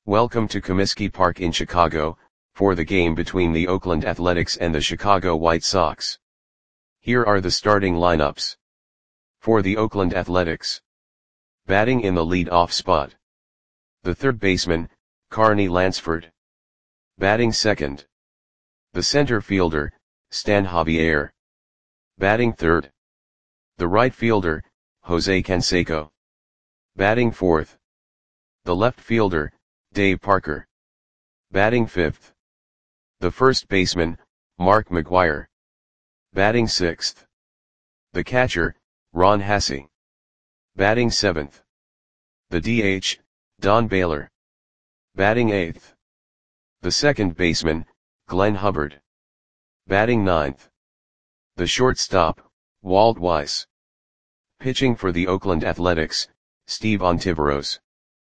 Welcome to Comiskey Park in Chicago, for the game between the Oakland Athletics and the Chicago White Sox. Here are the starting lineups. For the Oakland Athletics. Batting in the lead-off spot. The third baseman, Carney Lansford. Batting second. The center fielder, Stan Javier. Batting third. The right fielder, Jose Canseco. Batting fourth. The left fielder, Dave Parker. Batting fifth. The first baseman, Mark McGwire. Batting sixth. The catcher, Ron Hassey. Batting seventh. The DH, Don Baylor. Batting eighth. The second baseman, Glenn Hubbard. Batting ninth. The shortstop, Walt Weiss. Pitching for the Oakland Athletics, Steve Ontiveros.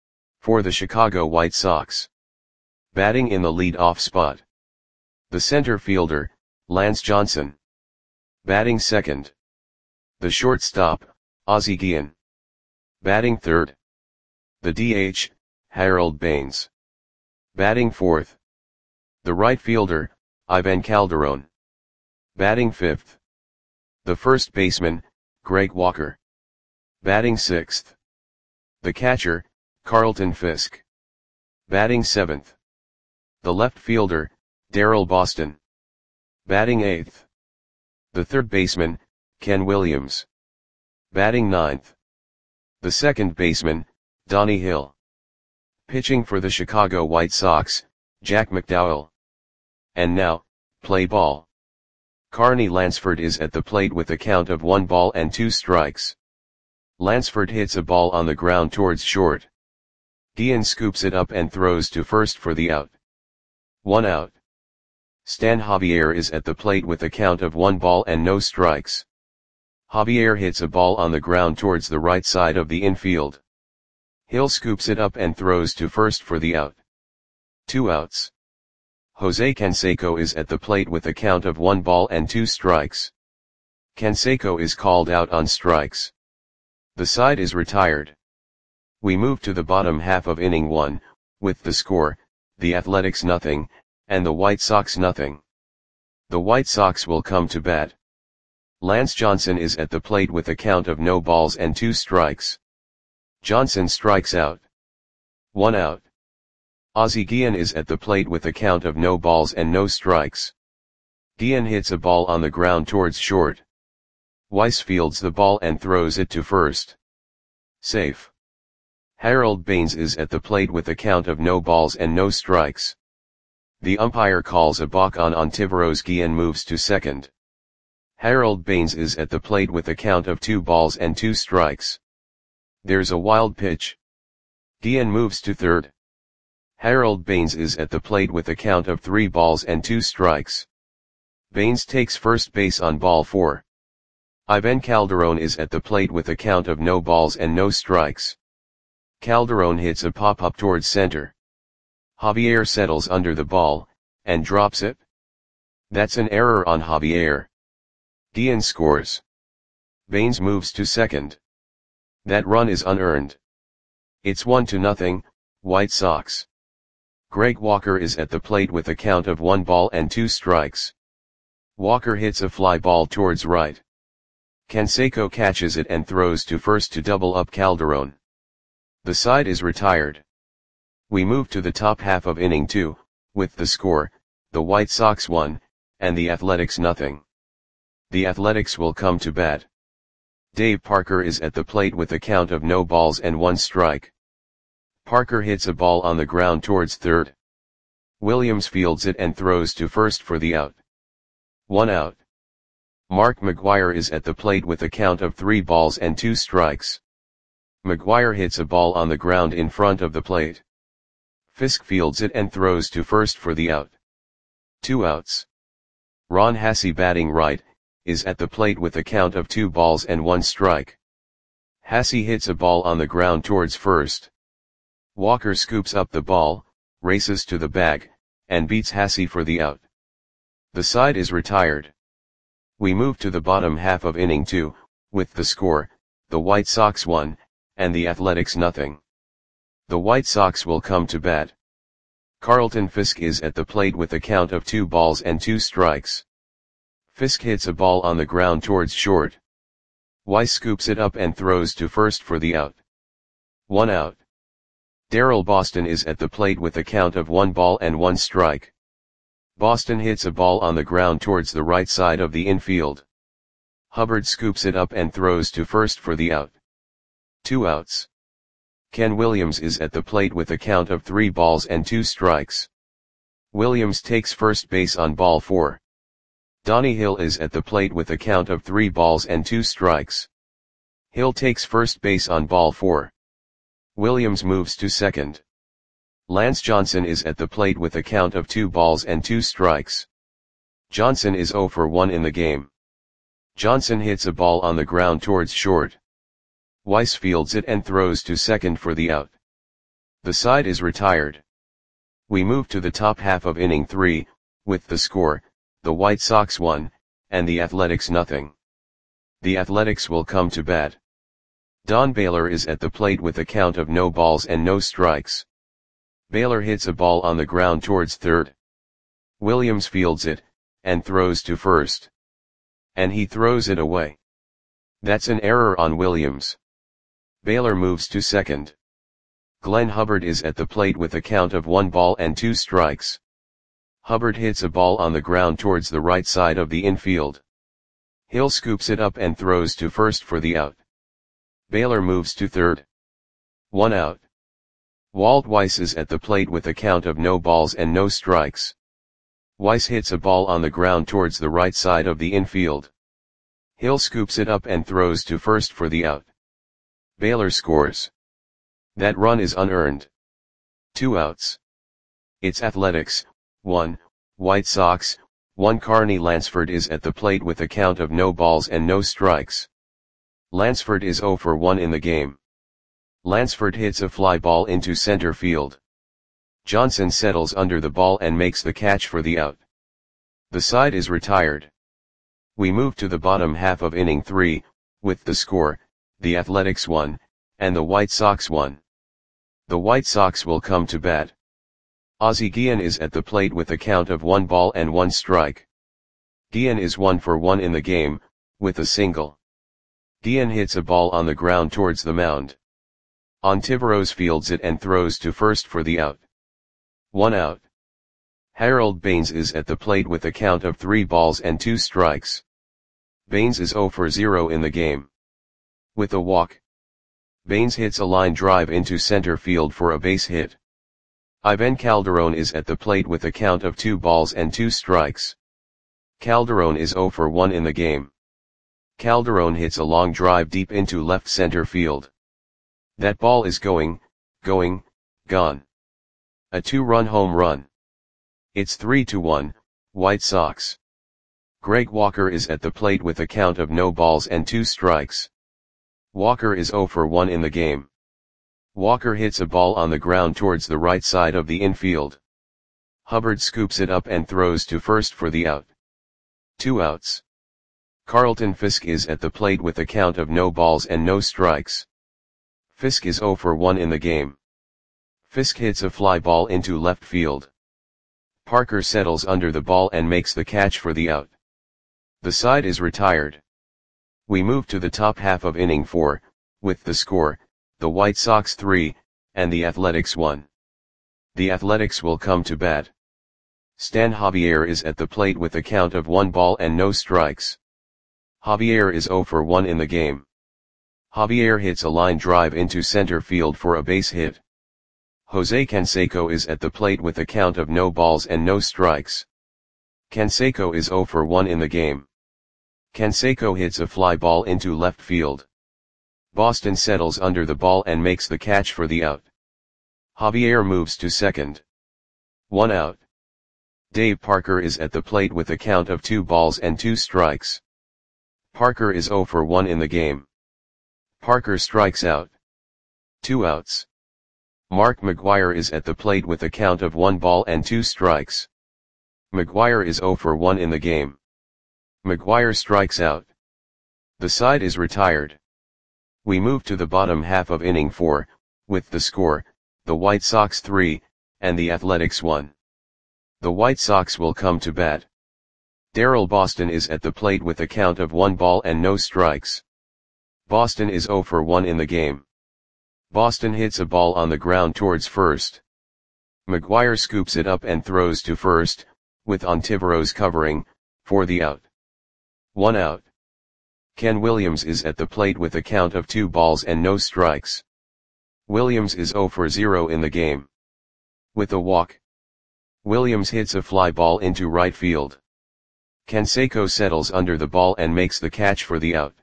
For the Chicago White Sox. Batting in the lead-off spot. The center fielder, Lance Johnson. Batting second. The shortstop, Ozzie Guillen. Batting third. The DH, Harold Baines. Batting fourth. The right fielder, Ivan Calderon. Batting fifth. The first baseman, Greg Walker. Batting sixth. The catcher, Carlton Fisk. Batting seventh. The left fielder, Darryl Boston. Batting eighth. The third baseman, Ken Williams. Batting ninth. The second baseman, Donnie Hill. Pitching for the Chicago White Sox, Jack McDowell. And now, play ball. Carney Lansford is at the plate with a count of 1-2 strikes. Lansford hits a ball on the ground towards short. Guillen scoops it up and throws to first for the out. 1 out. Stan Javier is at the plate with a count of 1-0 strikes. Javier hits a ball on the ground towards the right side of the infield. Hill scoops it up and throws to first for the out. 2 outs. Jose Canseco is at the plate with a count of 1-2 strikes. Canseco is called out on strikes. The side is retired. We move to the bottom half of inning 1, with the score, the Athletics 0, and the White Sox 0. The White Sox will come to bat. Lance Johnson is at the plate with a count of 0-2 strikes. Johnson strikes out. 1 out. Ozzie Guillen is at the plate with a count of 0 strikes. Guillen hits a ball on the ground towards short. Weiss fields the ball and throws it to first. Safe. Harold Baines is at the plate with a count of 0 strikes. The umpire calls a balk on Ontiveros. Guillen moves to second. Harold Baines is at the plate with a count of 2-2 strikes. There's a wild pitch. Guillen moves to third. Harold Baines is at the plate with a count of 3-2 strikes. Baines takes first base on ball 4. Ivan Calderon is at the plate with a count of 0 strikes. Calderon hits a pop-up towards center. Javier settles under the ball, and drops it. That's an error on Javier. Guillen scores. Baines moves to second. That run is unearned. It's 1-0, White Sox. Greg Walker is at the plate with a count of 1-2 strikes. Walker hits a fly ball towards right. Canseco catches it and throws to first to double up Calderon. The side is retired. We move to the top half of inning 2, with the score, the White Sox 1, and the Athletics 0. The Athletics will come to bat. Dave Parker is at the plate with a count of 0-1 strike. Parker hits a ball on the ground towards third. Williams fields it and throws to first for the out. 1 out. Mark McGwire is at the plate with a count of 3-2 strikes. McGwire hits a ball on the ground in front of the plate. Fisk fields it and throws to first for the out. 2 outs. Ron Hassey, batting right, is at the plate with a count of 2-1 strike. Hassey hits a ball on the ground towards first. Walker scoops up the ball, races to the bag, and beats Hassey for the out. The side is retired. We move to the bottom half of inning 2, with the score, the White Sox 1, and the Athletics 0. The White Sox will come to bat. Carlton Fisk is at the plate with a count of 2 balls and 2 strikes. Fisk hits a ball on the ground towards short. Weiss scoops it up and throws to first for the out. 1 out. Darrell Boston is at the plate with a count of 1 ball and 1 strike. Boston hits a ball on the ground towards the right side of the infield. Hubbard scoops it up and throws to first for the out. 2 outs. Ken Williams is at the plate with a count of 3 balls and 2 strikes. Williams takes first base on ball 4. Donnie Hill is at the plate with a count of 3 balls and 2 strikes. Hill takes first base on ball 4. Williams moves to second. Lance Johnson is at the plate with a count of 2 balls and 2 strikes. Johnson is 0 for 1 in the game. Johnson hits a ball on the ground towards short. Weiss fields it and throws to second for the out. The side is retired. We move to the top half of inning 3, with the score, the White Sox 1, and the Athletics 0. The Athletics will come to bat. Don Baylor is at the plate with a count of no balls and no strikes. Baylor hits a ball on the ground towards third. Williams fields it, and throws to first. And he throws it away. That's an error on Williams. Baylor moves to second. Glenn Hubbard is at the plate with a count of 1 ball and 2 strikes. Hubbard hits a ball on the ground towards the right side of the infield. Hill scoops it up and throws to first for the out. Baylor moves to third. 1 out. Walt Weiss is at the plate with a count of no balls and no strikes. Weiss hits a ball on the ground towards the right side of the infield. Hill scoops it up and throws to first for the out. Baylor scores. That run is unearned. 2 outs. It's Athletics, 1, White Sox, 1. Carney Lansford is at the plate with a count of no balls and no strikes. Lansford is 0 for 1 in the game. Lansford hits a fly ball into center field. Johnson settles under the ball and makes the catch for the out. The side is retired. We move to the bottom half of inning 3, with the score, the Athletics 1, and the White Sox 1. The White Sox will come to bat. Ozzie Guillen is at the plate with a count of 1 ball and 1 strike. Guillen is 1 for 1 in the game, with a single. Guillen hits a ball on the ground towards the mound. Ontiveros fields it and throws to first for the out. 1 out. Harold Baines is at the plate with a count of 3 balls and 2 strikes. Baines is 0 for 0 in the game. With a walk. Baines hits a line drive into center field for a base hit. Ivan Calderon is at the plate with a count of 2 balls and 2 strikes. Calderon is 0 for 1 in the game. Calderon hits a long drive deep into left center field. That ball is gone. A 2-run home run. It's 3-1, White Sox. Greg Walker is at the plate with a count of no balls and 2 strikes. Walker is 0 for 1 in the game. Walker hits a ball on the ground towards the right side of the infield. Hubbard scoops it up and throws to first for the out. 2 outs. Carlton Fisk is at the plate with a count of no balls and no strikes. Fisk is 0 for 1 in the game. Fisk hits a fly ball into left field. Parker settles under the ball and makes the catch for the out. The side is retired. We move to the top half of inning 4, with the score, the White Sox 3, and the Athletics 1. The Athletics will come to bat. Stan Javier is at the plate with a count of 1 ball and no strikes. Javier is 0 for 1 in the game. Javier hits a line drive into center field for a base hit. Jose Canseco is at the plate with a count of no balls and no strikes. Canseco is 0 for 1 in the game. Canseco hits a fly ball into left field. Boston settles under the ball and makes the catch for the out. Javier moves to second. 1 out. Dave Parker is at the plate with a count of 2 balls and 2 strikes. Parker is 0 for 1 in the game. Parker strikes out. 2 outs. Mark McGwire is at the plate with a count of 1 ball and 2 strikes. McGwire is 0 for 1 in the game. McGwire strikes out. The side is retired. We move to the bottom half of inning 4, with the score, the White Sox 3, and the Athletics 1. The White Sox will come to bat. Darryl Boston is at the plate with a count of 1 ball and no strikes. Boston is 0 for 1 in the game. Boston hits a ball on the ground towards first. McGuire scoops it up and throws to first, with Ontiveros covering, for the out. 1 out. Ken Williams is at the plate with a count of 2 balls and no strikes. Williams is 0 for 0 in the game. With a walk, Williams hits a fly ball into right field. Canseco settles under the ball and makes the catch for the out.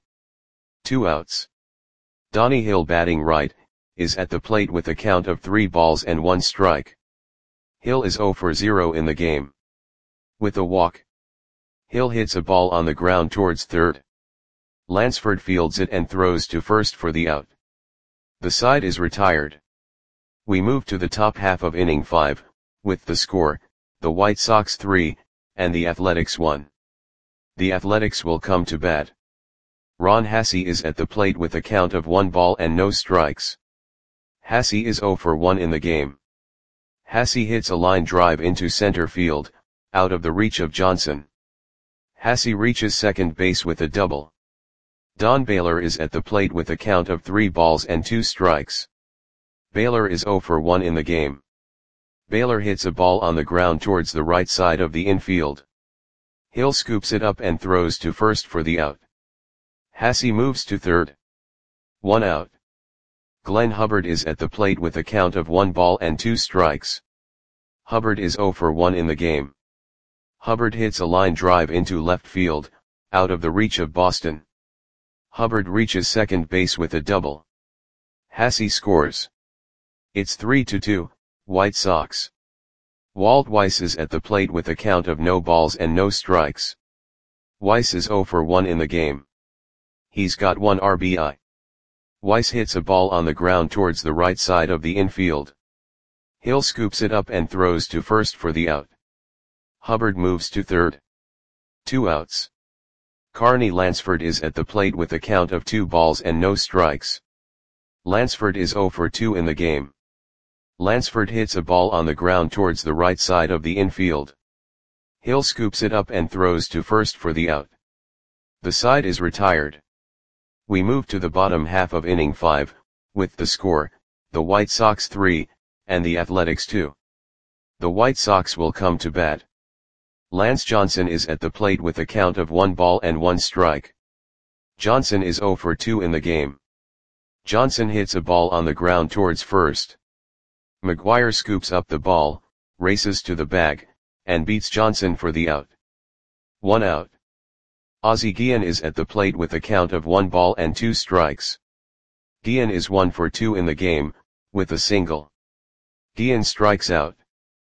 2 outs. Donnie Hill, batting right, is at the plate with a count of 3 balls and 1 strike. Hill is 0 for 0 in the game. With a walk, Hill hits a ball on the ground towards third. Lansford fields it and throws to first for the out. The side is retired. We move to the top half of inning 5, with the score, the White Sox 3, and the Athletics 1. The Athletics will come to bat. Ron Hassey is at the plate with a count of 1 ball and no strikes. Hassey is 0 for 1 in the game. Hassey hits a line drive into center field, out of the reach of Johnson. Hassey reaches second base with a double. Don Baylor is at the plate with a count of 3 balls and 2 strikes. Baylor is 0 for 1 in the game. Baylor hits a ball on the ground towards the right side of the infield. Hill scoops it up and throws to first for the out. Hassey moves to third. 1 out. Glenn Hubbard is at the plate with a count of 1 ball and 2 strikes. Hubbard is 0 for 1 in the game. Hubbard hits a line drive into left field, out of the reach of Boston. Hubbard reaches second base with a double. Hassey scores. It's 3-2, White Sox. Walt Weiss is at the plate with a count of no balls and no strikes. Weiss is 0 for 1 in the game. He's got 1 RBI. Weiss hits a ball on the ground towards the right side of the infield. Hill scoops it up and throws to first for the out. Hubbard moves to third. 2 outs. Carney Lansford is at the plate with a count of 2 balls and no strikes. Lansford is 0 for 2 in the game. Lansford hits a ball on the ground towards the right side of the infield. Hill scoops it up and throws to first for the out. The side is retired. We move to the bottom half of inning 5, with the score, the White Sox 3, and the Athletics 2. The White Sox will come to bat. Lance Johnson is at the plate with a count of 1 ball and 1 strike. Johnson is 0 for 2 in the game. Johnson hits a ball on the ground towards first. McGuire scoops up the ball, races to the bag, and beats Johnson for the out. 1 out. Ozzie Guillen is at the plate with a count of 1 ball and 2 strikes. Guillen is 1 for 2 in the game, with a single. Guillen strikes out.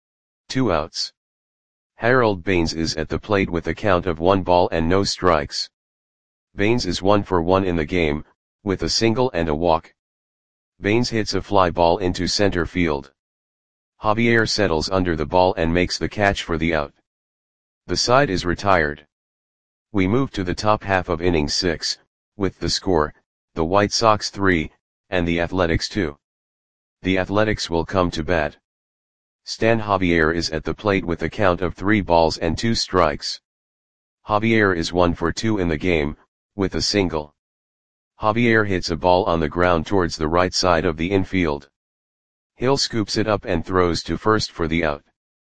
2 outs. Harold Baines is at the plate with a count of 1 ball and no strikes. Baines is 1 for 1 in the game, with a single and a walk. Baines hits a fly ball into center field. Javier settles under the ball and makes the catch for the out. The side is retired. We move to the top half of inning 6, with the score, the White Sox 3, and the Athletics 2. The Athletics will come to bat. Stan Javier is at the plate with a count of 3 balls and 2 strikes. Javier is 1 for 2 in the game, with a single. Javier hits a ball on the ground towards the right side of the infield. Hill scoops it up and throws to first for the out.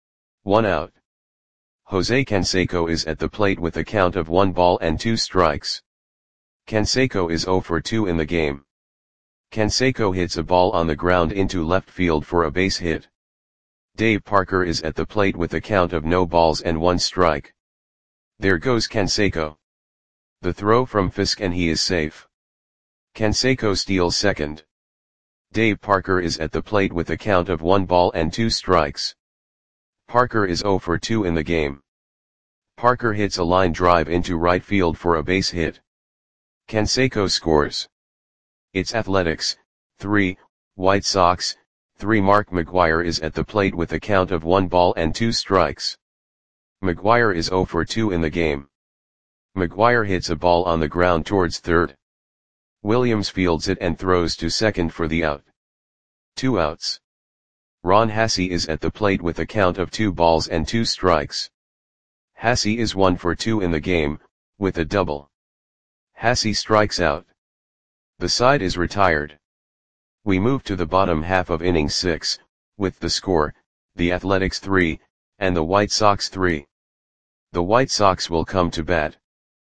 1 out. Jose Canseco is at the plate with a count of 1 ball and 2 strikes. Canseco is 0 for 2 in the game. Canseco hits a ball on the ground into left field for a base hit. Dave Parker is at the plate with a count of no balls and 1 strike. There goes Canseco. The throw from Fisk and he is safe. Canseco steals second. Dave Parker is at the plate with a count of 1 ball and 2 strikes. Parker is 0 for 2 in the game. Parker hits a line drive into right field for a base hit. Canseco scores. It's Athletics 3, White Sox 3. Mark McGuire is at the plate with a count of 1 ball and 2 strikes. McGuire is 0 for 2 in the game. McGuire hits a ball on the ground towards third. Williams fields it and throws to second for the out. 2 outs. Ron Hassey is at the plate with a count of 2 balls and 2 strikes. Hassey is 1 for 2 in the game, with a double. Hassey strikes out. The side is retired. We move to the bottom half of inning 6, with the score, the Athletics 3, and the White Sox 3. The White Sox will come to bat.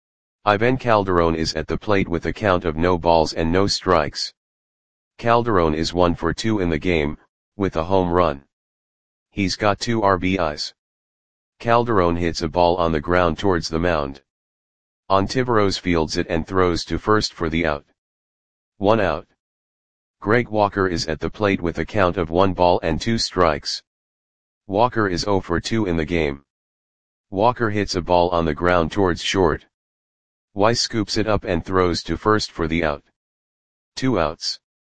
Ivan Calderon is at the plate with a count of no balls and no strikes. Calderon is 1 for 2 in the game, with a home run. He's got 2 RBIs. Calderon hits a ball on the ground towards the mound. Ontiveros fields it and throws to first for the out. 1 out. Greg Walker is at the plate with a count of 1 ball and 2 strikes. Walker is 0 for 2 in the game. Walker hits a ball on the ground towards short. Weiss scoops it up and throws to first for the out. 2 outs.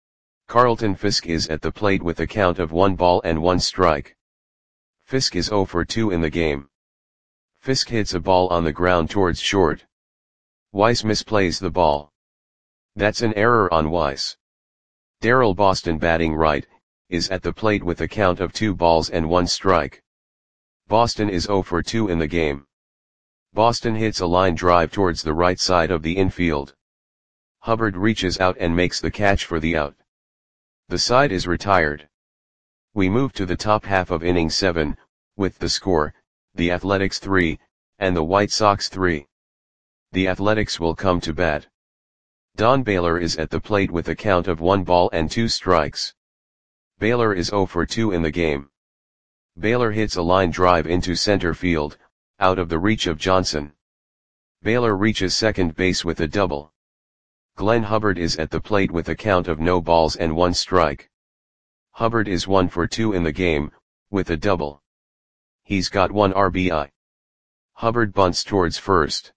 Carlton Fisk is at the plate with a count of 1 ball and 1 strike. Fisk is 0 for 2 in the game. Fisk hits a ball on the ground towards short. Weiss misplays the ball. That's an error on Weiss. Darrell Boston, batting right, is at the plate with a count of 2 balls and 1 strike. Boston is 0 for 2 in the game. Boston hits a line drive towards the right side of the infield. Hubbard reaches out and makes the catch for the out. The side is retired. We move to the top half of inning 7, with the score, the Athletics 3, and the White Sox 3. The Athletics will come to bat. Don Baylor is at the plate with a count of 1 ball and 2 strikes. Baylor is 0 for 2 in the game. Baylor hits a line drive into center field, out of the reach of Johnson. Baylor reaches second base with a double. Glenn Hubbard is at the plate with a count of no balls and 1 strike. Hubbard is 1 for 2 in the game, with a double. He's got 1 RBI. Hubbard bunts towards first.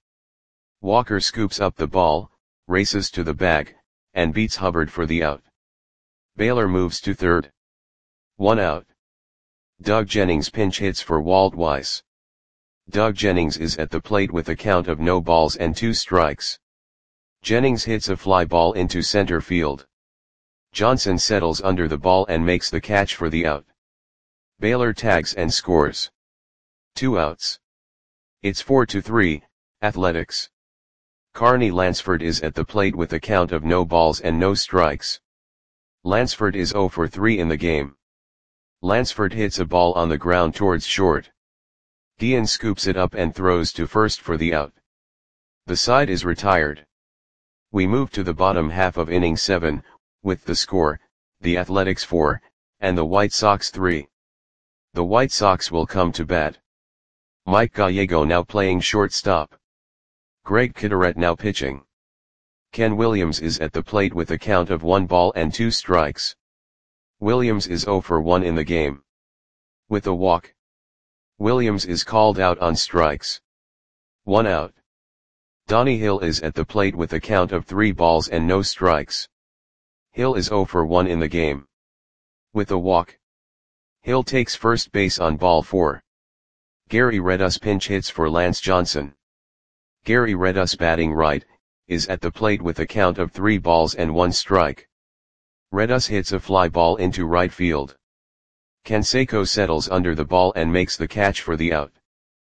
Walker scoops up the ball, races to the bag, and beats Hubbard for the out. Baylor moves to third. 1 out. Doug Jennings pinch hits for Walt Weiss. Doug Jennings is at the plate with a count of no balls and 2 strikes. Jennings hits a fly ball into center field. Johnson settles under the ball and makes the catch for the out. Baylor tags and scores. 2 outs. It's 4-3, Athletics. Carney Lansford is at the plate with a count of no balls and no strikes. Lansford is 0 for 3 in the game. Lansford hits a ball on the ground towards short. Guillen scoops it up and throws to first for the out. The side is retired. We move to the bottom half of inning 7, with the score, the Athletics 4, and the White Sox 3. The White Sox will come to bat. Mike Gallego now playing shortstop. Greg Kitteret now pitching. Ken Williams is at the plate with a count of 1 ball and 2 strikes. Williams is 0 for 1 in the game. With a walk. Williams is called out on strikes. 1 out. Donnie Hill is at the plate with a count of 3 balls and no strikes. Hill is 0 for 1 in the game. With a walk. Hill takes first base on ball 4. Gary Redus pinch hits for Lance Johnson. Gary Redus, batting right, is at the plate with a count of 3 balls and 1 strike. Redus hits a fly ball into right field. Canseco settles under the ball and makes the catch for the out.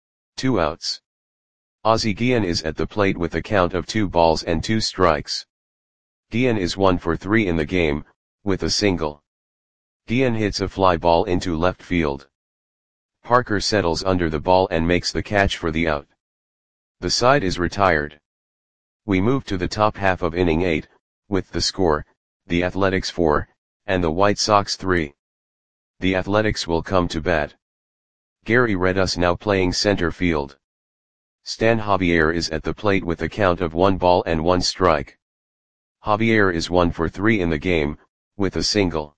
2 outs. Ozzie Guillen is at the plate with a count of 2 balls and 2 strikes. Guillen is 1 for 3 in the game, with a single. Guillen hits a fly ball into left field. Parker settles under the ball and makes the catch for the out. The side is retired. We move to the top half of inning 8, with the score, the Athletics 4, and the White Sox 3. The Athletics will come to bat. Gary Redus now playing center field. Stan Javier is at the plate with a count of 1 ball and 1 strike. Javier is 1 for 3 in the game, with a single.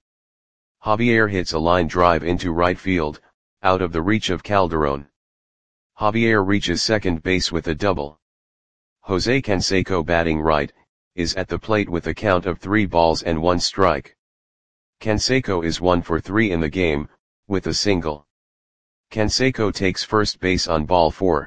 Javier hits a line drive into right field, out of the reach of Calderon. Javier reaches second base with a double. Jose Canseco, batting right, is at the plate with a count of 3 balls and 1 strike. Canseco is 1 for 3 in the game, with a single. Canseco takes first base on ball 4.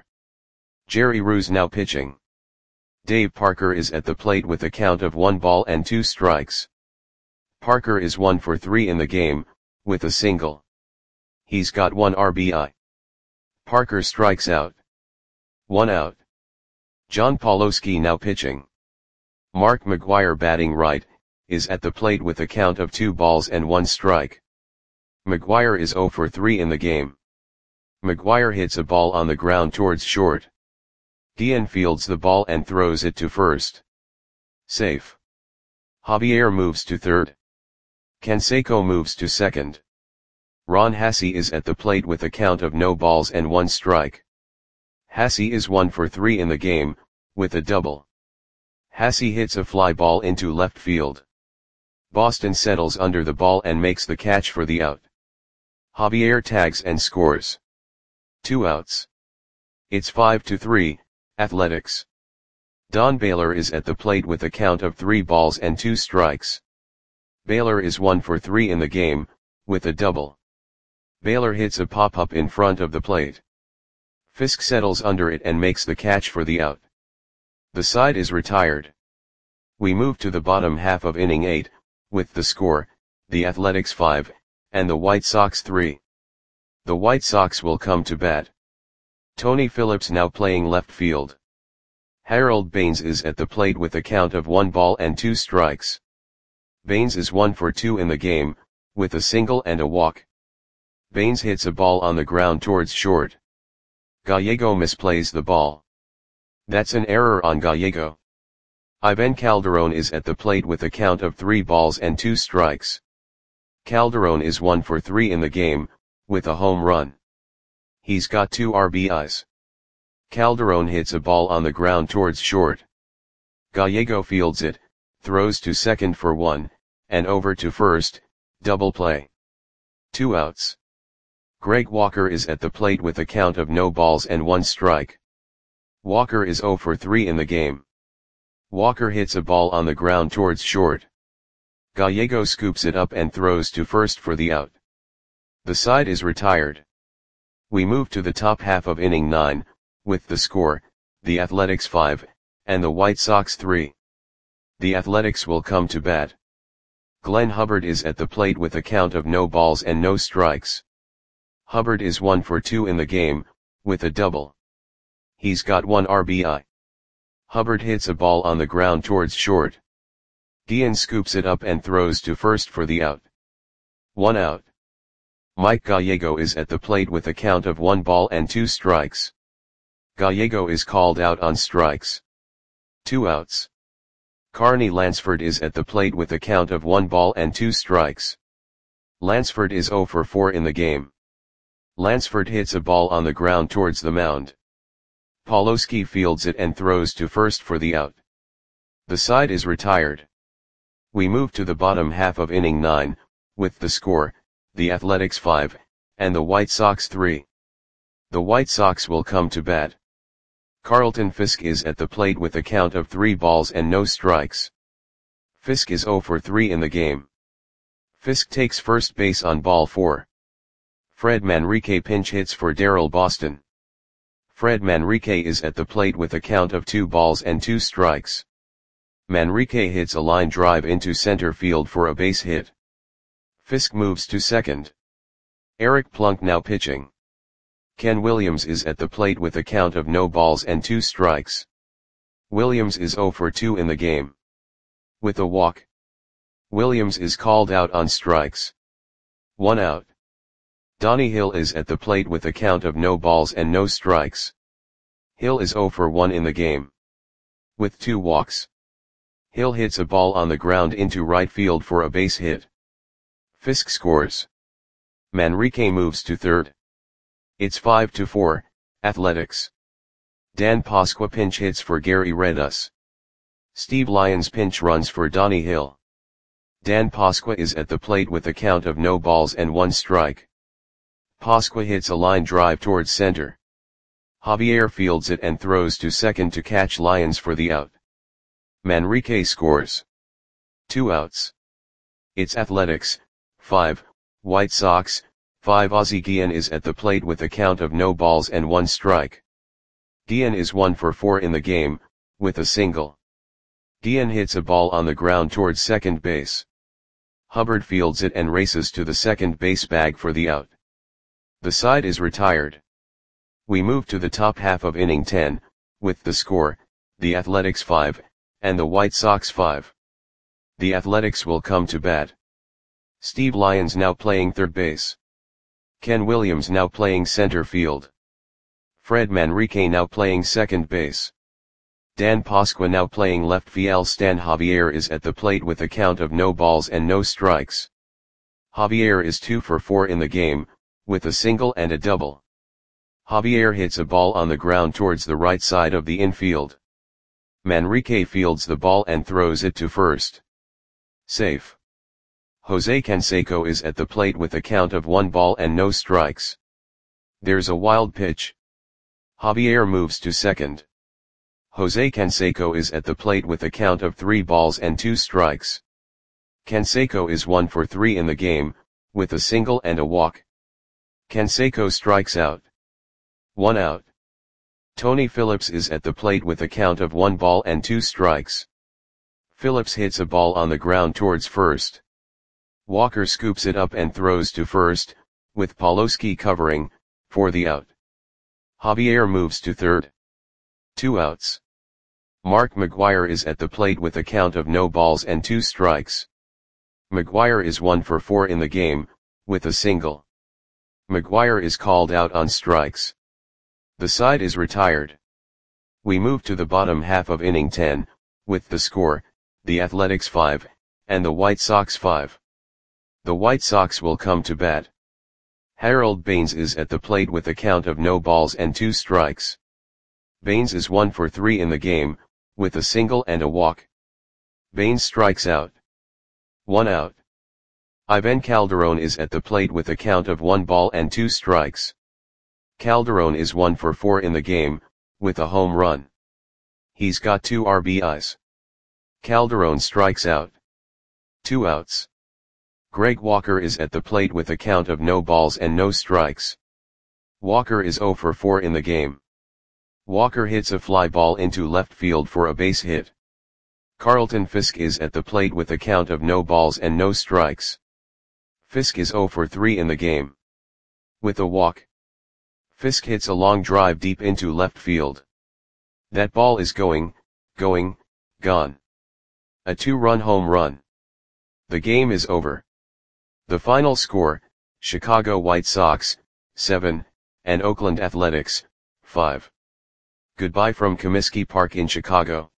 Jerry Ruse now pitching. Dave Parker is at the plate with a count of 1 ball and 2 strikes. Parker is 1 for 3 in the game, with a single. He's got 1 RBI. Parker strikes out. 1 out. John Pawlowski now pitching. Mark McGwire batting right, is at the plate with a count of 2 balls and 1 strike. McGwire is 0 for 3 in the game. McGwire hits a ball on the ground towards short. Guillen fields the ball and throws it to first. Safe. Javier moves to third. Canseco moves to second. Ron Hassey is at the plate with a count of no balls and 1 strike. Hassey is 1 for 3 in the game, with a double. Hassey hits a fly ball into left field. Boston settles under the ball and makes the catch for the out. Javier tags and scores. 2 outs. It's 5-3, Athletics. Don Baylor is at the plate with a count of 3 balls and 2 strikes. Baylor is 1 for 3 in the game, with a double. Baylor hits a pop-up in front of the plate. Fisk settles under it and makes the catch for the out. The side is retired. We move to the bottom half of inning 8, with the score, the Athletics 5, and the White Sox 3. The White Sox will come to bat. Tony Phillips now playing left field. Harold Baines is at the plate with a count of 1 ball and 2 strikes. Baines is 1 for 2 in the game, with a single and a walk. Baines hits a ball on the ground towards short. Gallego misplays the ball. That's an error on Gallego. Ivan Calderon is at the plate with a count of 3 balls and 2 strikes. Calderon is 1 for 3 in the game, with a home run. He's got 2 RBIs. Calderon hits a ball on the ground towards short. Gallego fields it, throws to second for 1, and over to first, double play. 2 outs. Greg Walker is at the plate with a count of no balls and 1 strike. Walker is 0 for 3 in the game. Walker hits a ball on the ground towards short. Gallego scoops it up and throws to first for the out. The side is retired. We move to the top half of inning 9, with the score, the Athletics 5, and the White Sox 3. The Athletics will come to bat. Glenn Hubbard is at the plate with a count of no balls and no strikes. Hubbard is 1 for 2 in the game, with a double. He's got 1 RBI. Hubbard hits a ball on the ground towards short. Guillen scoops it up and throws to first for the out. 1 out. Mike Gallego is at the plate with a count of 1 ball and 2 strikes. Gallego is called out on strikes. 2 outs. Carney Lansford is at the plate with a count of 1 ball and 2 strikes. Lansford is 0 for 4 in the game. Lansford hits a ball on the ground towards the mound. Pawlowski fields it and throws to first for the out. The side is retired. We move to the bottom half of inning 9, with the score, the Athletics 5, and the White Sox 3. The White Sox will come to bat. Carlton Fisk is at the plate with a count of 3 balls and no strikes. Fisk is 0 for 3 in the game. Fisk takes first base on ball 4. Fred Manrique pinch hits for Darryl Boston. Fred Manrique is at the plate with a count of 2 balls and 2 strikes. Manrique hits a line drive into center field for a base hit. Fisk moves to second. Eric Plunk now pitching. Ken Williams is at the plate with a count of no balls and 2 strikes. Williams is 0 for 2 in the game. With a walk. Williams is called out on strikes. 1 out. Donnie Hill is at the plate with a count of no balls and no strikes. Hill is 0 for 1 in the game. With 2 walks. Hill hits a ball on the ground into right field for a base hit. Fisk scores. Manrique moves to third. It's 5-4, Athletics. Dan Pasqua pinch hits for Gary Redus. Steve Lyons pinch runs for Donnie Hill. Dan Pasqua is at the plate with a count of no balls and 1 strike. Pasqua hits a line drive towards center. Javier fields it and throws to second to catch Lyons for the out. Manrique scores. 2 outs. It's Athletics, 5, White Sox, 5. Ozzie Guillen is at the plate with a count of no balls and 1 strike. Guillen is 1 for 4 in the game, with a single. Guillen hits a ball on the ground towards second base. Hubbard fields it and races to the second base bag for the out. The side is retired. We move to the top half of inning 10, with the score, the Athletics 5, and the White Sox 5. The Athletics will come to bat. Steve Lyons now playing third base. Ken Williams now playing center field. Fred Manrique now playing second base. Dan Pasqua now playing left field. Stan Javier is at the plate with a count of no balls and no strikes. Javier is 2 for 4 in the game, with a single and a double. Javier hits a ball on the ground towards the right side of the infield. Manrique fields the ball and throws it to first. Safe. Jose Canseco is at the plate with a count of 1 ball and no strikes. There's a wild pitch. Javier moves to second. Jose Canseco is at the plate with a count of 3 balls and 2 strikes. Canseco is 1 for 3 in the game, with a single and a walk. Canseco strikes out. 1 out. Tony Phillips is at the plate with a count of 1 ball and 2 strikes. Phillips hits a ball on the ground towards first. Walker scoops it up and throws to first, with Pawlowski covering, for the out. Javier moves to third. 2 outs. Mark McGwire is at the plate with a count of no balls and 2 strikes. McGwire is 1 for 4 in the game, with a single. McGwire is called out on strikes. The side is retired. We move to the bottom half of inning 10, with the score, the Athletics 5, and the White Sox 5. The White Sox will come to bat. Harold Baines is at the plate with a count of no balls and 2 strikes. Baines is 1 for 3 in the game, with a single and a walk. Baines strikes out. 1 out. Ivan Calderon is at the plate with a count of 1 ball and 2 strikes. Calderon is 1 for 4 in the game, with a home run. He's got 2 RBIs. Calderon strikes out. 2 outs. Greg Walker is at the plate with a count of no balls and no strikes. Walker is 0 for 4 in the game. Walker hits a fly ball into left field for a base hit. Carlton Fisk is at the plate with a count of no balls and no strikes. Fisk is 0 for 3 in the game. With a walk. Fisk hits a long drive deep into left field. That ball is gone. A 2-run home run. The game is over. The final score, Chicago White Sox, 7, and Oakland Athletics, 5. Goodbye from Comiskey Park in Chicago.